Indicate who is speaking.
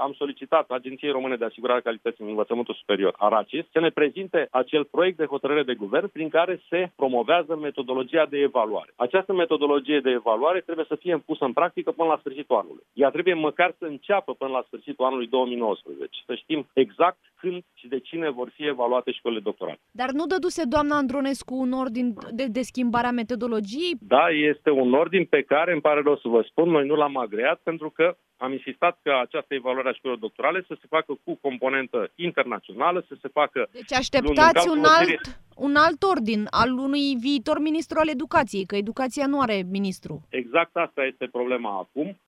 Speaker 1: am solicitat Agenției Române de Asigurare a Calității în Învățământul Superior, ARACIS, să ne prezinte acel proiect de hotărâre de guvern prin care se promovează metodologia de evaluare. Această metodologie de evaluare trebuie să fie pusă în practică până la sfârșitul anului. Ea trebuie măcar să înceapă până la sfârșitul anului 2019. Să știm exact când și de cine vor fi evaluate școlile doctorale.
Speaker 2: Dar nu dăduse doamna Andronescu un ordin de schimbare a metodologiei?
Speaker 1: Da, este un ordin pe care, îmi pare rău să vă spun, noi nu l-am agreat pentru că am insistat ca această evaluare a școlilor doctorale să se facă cu componentă internațională, să se facă...
Speaker 2: Deci așteptați un alt ordin al unui viitor ministru al educației, că educația nu are ministru.
Speaker 1: Exact asta este problema acum.